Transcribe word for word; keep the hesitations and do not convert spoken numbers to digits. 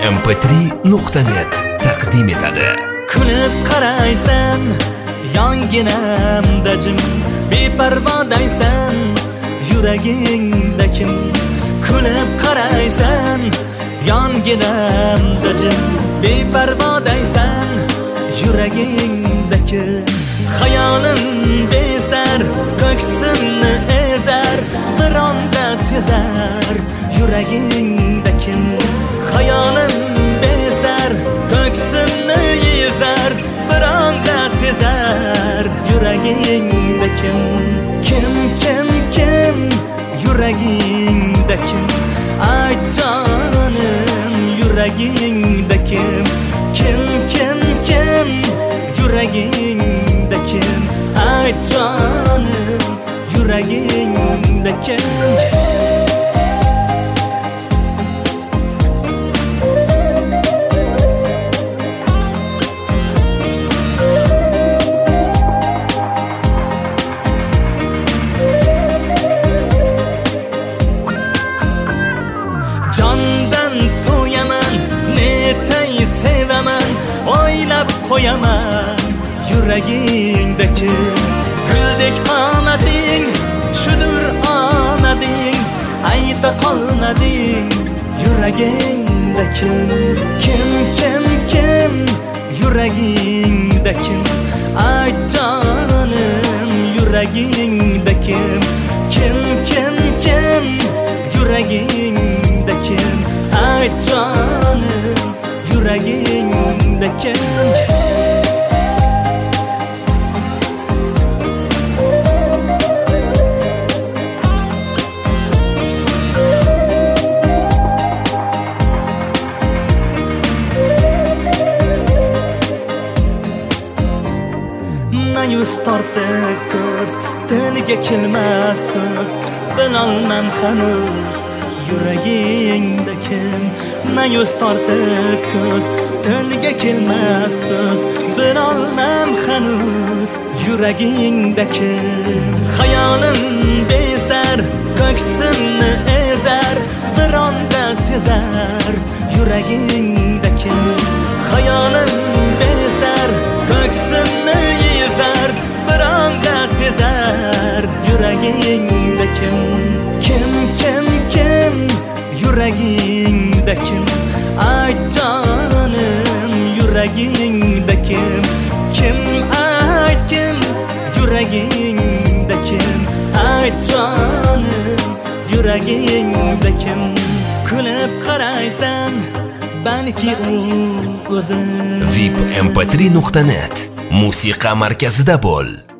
em p tri nuqta net taqdim etadi. Kulib qaraysan yonginamda jim, beparvodaysan yuragingda kim. Kulib qaraysan yonginamda jim, beparvodaysan yuragingda kim. Hayolim besar, ko'ksimni ezar, bir onda sezar yuragingda kim. Hayolim besar, ko'ksimni ezar, bir onda sezar yuragingda kim. Kim, kim, kim yuragingda kim. Ay jonim yuragingda kim. Kim, kim, kim yuragingda kim. Ay jonim yuragingda kim. Jondan to'yaman, netay sevaman, o'ylab qo'yaman yuragingda kim. Guldek omading, shudur omading, ayta qolmading yuragingda kim. Kim, kim, kim yuragingda kim. Ay jonim yuragingda kim. Kim, kim, kim yuragingda kim. Ay jonim yuragingda kim. Mayus tortib ko'z, tilga kelmas so'z, bilolmam hanuz yuragingda kim. Mayus tortib ko'z, tilga kelmas so'z, bilolmam hanuz yuragingda kim. Hayolim besar, ko'ksimni ezar, bir onda sezar yuragingda kim. Hayolim besar, ko'ksimni ezar, bir onda sezar yuragingda kim. Kim, kim, kim yuragingda kim. Ay jonim yuragingda kim. Kim, ay kim yuragingda kim. Ay jonim yuragingda kim. Kulib qaraysan balki u o'zi. vip em p tri nuqta net musiqa markazida bo'l.